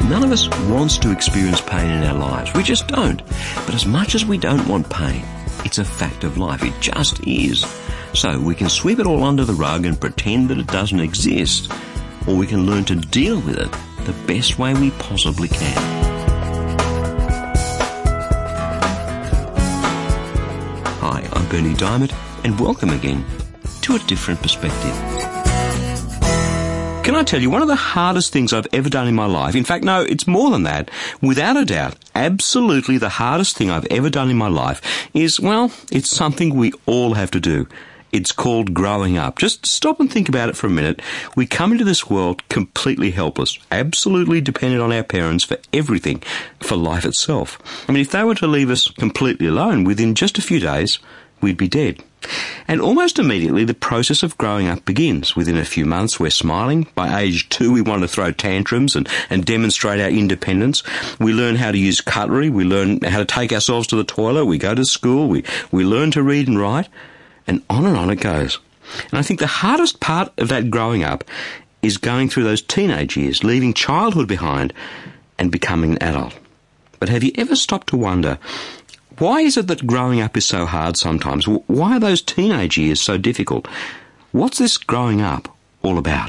None of us wants to experience pain in our lives. We just don't. But as much as we don't want pain, it's a fact of life. It just is. So we can sweep it all under the rug and pretend that it doesn't exist, or we can learn to deal with it the best way we possibly can. Hi, I'm Berni Dymet, and welcome again to A Different Perspective. Can I tell you, one of the hardest things I've ever done in my life, in fact, no, it's more than that, without a doubt, absolutely the hardest thing I've ever done in my life is, well, it's something we all have to do. It's called growing up. Just stop and think about it for a minute. We come into this world completely helpless, absolutely dependent on our parents for everything, for life itself. I mean, if they were to leave us completely alone within just a few days, we'd be dead. And almost immediately, the process of growing up begins. Within a few months, we're smiling. By age 2, we want to throw tantrums and demonstrate our independence. We learn how to use cutlery. We learn how to take ourselves to the toilet. We go to school. We learn to read and write. And on it goes. And I think the hardest part of that growing up is going through those teenage years, leaving childhood behind and becoming an adult. But have you ever stopped to wonder, why is it that growing up is so hard sometimes? Why are those teenage years so difficult? What's this growing up all about?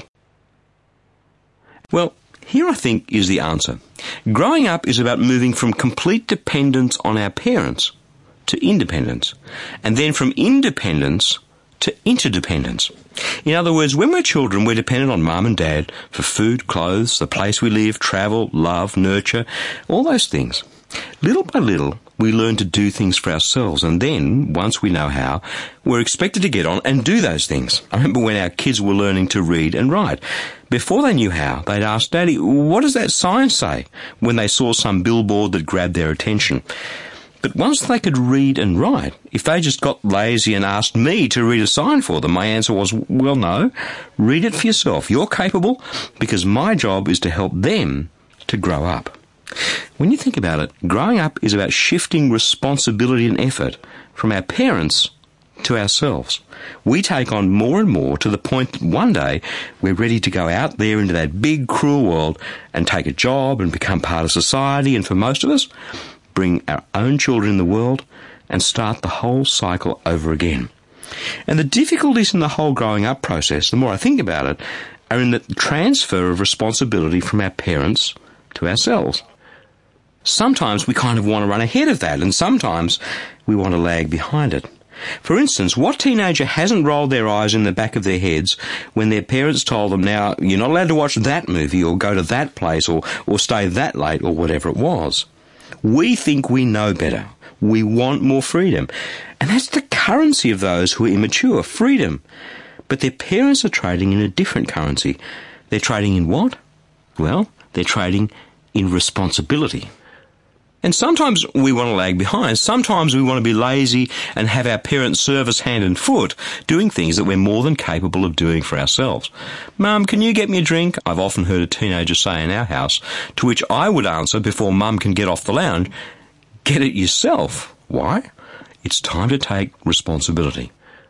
Well, here I think is the answer. Growing up is about moving from complete dependence on our parents to independence, and then from independence to interdependence. In other words, when we're children, we're dependent on mum and dad for food, clothes, the place we live, travel, love, nurture, all those things. Little by little, we learn to do things for ourselves, and then, once we know how, we're expected to get on and do those things. I remember when our kids were learning to read and write. Before they knew how, they'd ask, "Daddy, what does that sign say?" when they saw some billboard that grabbed their attention. But once they could read and write, if they just got lazy and asked me to read a sign for them, my answer was, well, no, read it for yourself. You're capable, because my job is to help them to grow up. When you think about it, growing up is about shifting responsibility and effort from our parents to ourselves. We take on more and more to the point that one day we're ready to go out there into that big, cruel world and take a job and become part of society, and for most of us, bring our own children in the world and start the whole cycle over again. And the difficulties in the whole growing up process, the more I think about it, are in the transfer of responsibility from our parents to ourselves. Sometimes we kind of want to run ahead of that, and sometimes we want to lag behind it. For instance, what teenager hasn't rolled their eyes in the back of their heads when their parents told them, now, you're not allowed to watch that movie or go to that place or stay that late or whatever it was? We think we know better. We want more freedom. And that's the currency of those who are immature, freedom. But their parents are trading in a different currency. They're trading in what? Well, they're trading in responsibility. And sometimes we want to lag behind. Sometimes we want to be lazy and have our parents serve us hand and foot, doing things that we're more than capable of doing for ourselves. "Mum, can you get me a drink?" I've often heard a teenager say in our house, to which I would answer before Mum can get off the lounge, "Get it yourself." Why? It's time to take responsibility.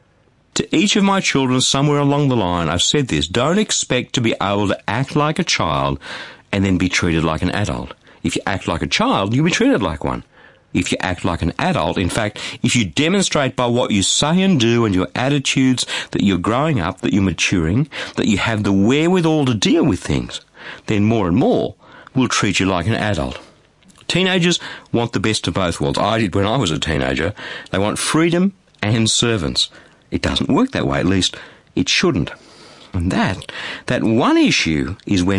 To each of my children somewhere along the line, I've said this: don't expect to be able to act like a child and then be treated like an adult. If you act like a child, you'll be treated like one. If you act like an adult, in fact, if you demonstrate by what you say and do and your attitudes that you're growing up, that you're maturing, that you have the wherewithal to deal with things, then more and more we'll treat you like an adult. Teenagers want the best of both worlds. I did when I was a teenager. They want freedom and servants. It doesn't work that way, at least it shouldn't. And that one issue is where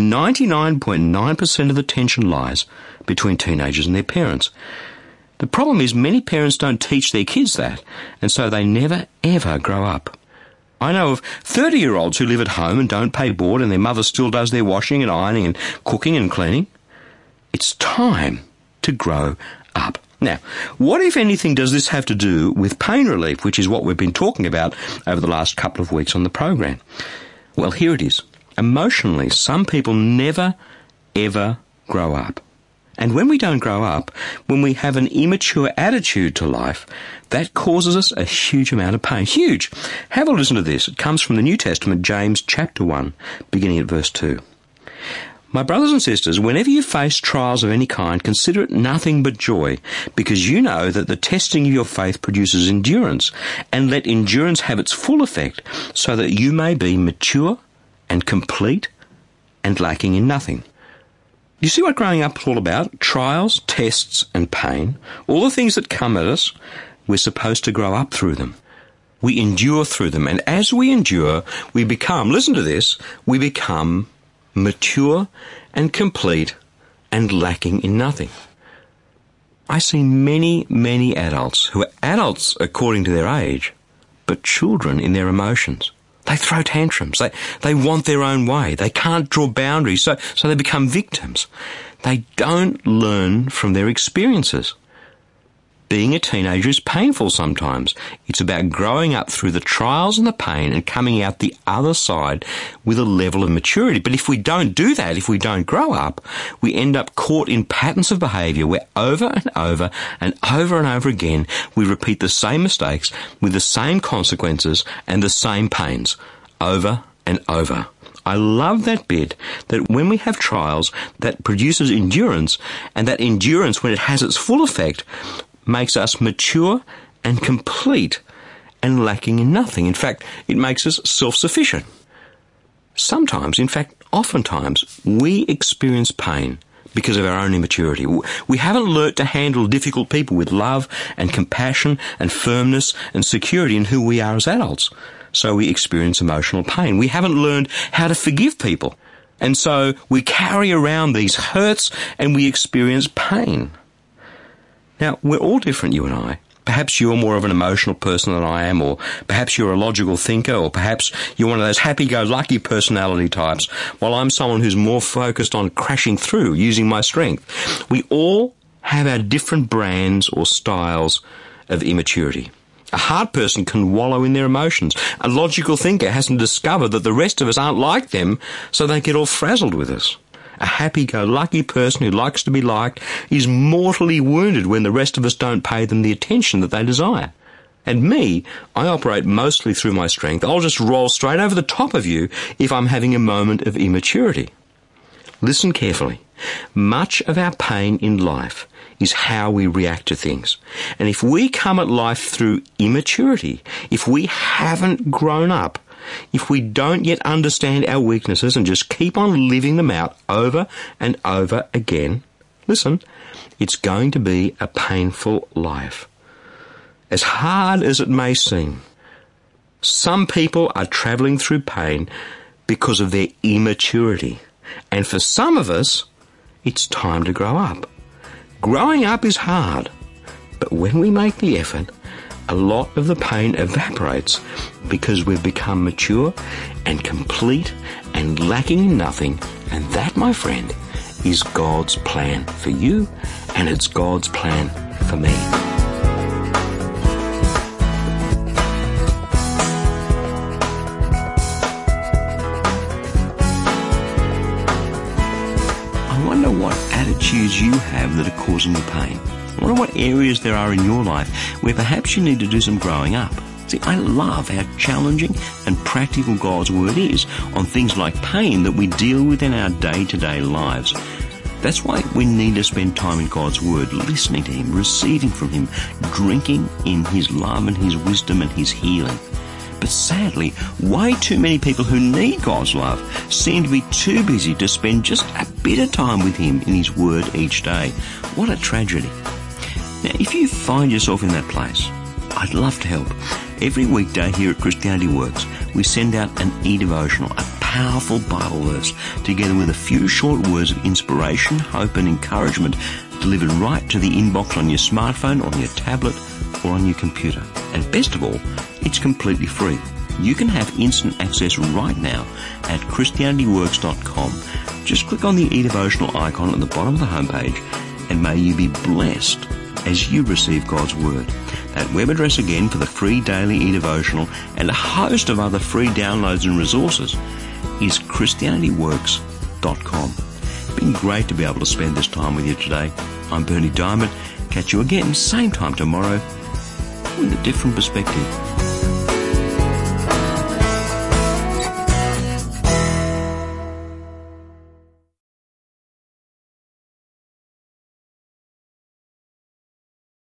99.9% of the tension lies between teenagers and their parents. The problem is many parents don't teach their kids that, and so they never, ever grow up. I know of 30-year-olds who live at home and don't pay board, and their mother still does their washing and ironing and cooking and cleaning. It's time to grow up. Now, what, if anything, does this have to do with pain relief, which is what we've been talking about over the last couple of weeks on the program? Well, here it is. Emotionally, some people never, ever grow up. And when we don't grow up, when we have an immature attitude to life, that causes us a huge amount of pain. Huge. Have a listen to this. It comes from the New Testament, James chapter 1, beginning at verse 2. My brothers and sisters, whenever you face trials of any kind, consider it nothing but joy, because you know that the testing of your faith produces endurance, and let endurance have its full effect, so that you may be mature and complete and lacking in nothing. You see what growing up is all about? Trials, tests, and pain. All the things that come at us, we're supposed to grow up through them. We endure through them, and as we endure, we become, listen to this, we become mature and complete and lacking in nothing. I see many, many adults who are adults according to their age, but children in their emotions. They throw tantrums. They want their own way. They can't draw boundaries, so they become victims. They don't learn from their experiences. Being a teenager is painful sometimes. It's about growing up through the trials and the pain and coming out the other side with a level of maturity. But if we don't do that, if we don't grow up, we end up caught in patterns of behaviour where over and over and over and over again we repeat the same mistakes with the same consequences and the same pains over and over. I love that bit, that when we have trials, that produces endurance, and that endurance, when it has its full effect, makes us mature and complete and lacking in nothing. In fact, it makes us self-sufficient. Sometimes, in fact, oftentimes, we experience pain because of our own immaturity. We haven't learnt to handle difficult people with love and compassion and firmness and security in who we are as adults. So we experience emotional pain. We haven't learned how to forgive people. And so we carry around these hurts and we experience pain. Now, we're all different, you and I. Perhaps you're more of an emotional person than I am, or perhaps you're a logical thinker, or perhaps you're one of those happy-go-lucky personality types, while I'm someone who's more focused on crashing through, using my strength. We all have our different brands or styles of immaturity. A hard person can wallow in their emotions. A logical thinker hasn't discovered that the rest of us aren't like them, so they get all frazzled with us. A happy-go-lucky person who likes to be liked is mortally wounded when the rest of us don't pay them the attention that they desire. And me, I operate mostly through my strength. I'll just roll straight over the top of you if I'm having a moment of immaturity. Listen carefully. Much of our pain in life is how we react to things. And if we come at life through immaturity, if we haven't grown up, if we don't yet understand our weaknesses and just keep on living them out over and over again, listen, it's going to be a painful life. As hard as it may seem, some people are travelling through pain because of their immaturity. And for some of us, it's time to grow up. Growing up is hard, but when we make the effort, a lot of the pain evaporates because we've become mature and complete and lacking in nothing. And that, my friend, is God's plan for you, and it's God's plan for me. I wonder what attitudes you have that are causing you pain. I wonder what areas there are in your life where perhaps you need to do some growing up. See, I love how challenging and practical God's Word is on things like pain that we deal with in our day-to-day lives. That's why we need to spend time in God's Word, listening to Him, receiving from Him, drinking in His love and His wisdom and His healing. But sadly, way too many people who need God's love seem to be too busy to spend just a bit of time with Him in His Word each day. What a tragedy. Now, if you find yourself in that place, I'd love to help. Every weekday here at Christianity Works, we send out an e-devotional, a powerful Bible verse, together with a few short words of inspiration, hope and encouragement delivered right to the inbox on your smartphone, on your tablet or on your computer. And best of all, it's completely free. You can have instant access right now at ChristianityWorks.com. Just click on the e-devotional icon at the bottom of the homepage, and may you be blessed as you receive God's Word. That web address again for the free daily e-devotional and a host of other free downloads and resources is ChristianityWorks.com. It's been great to be able to spend this time with you today. I'm Bernie Diamond. Catch you again, same time tomorrow, with a different perspective.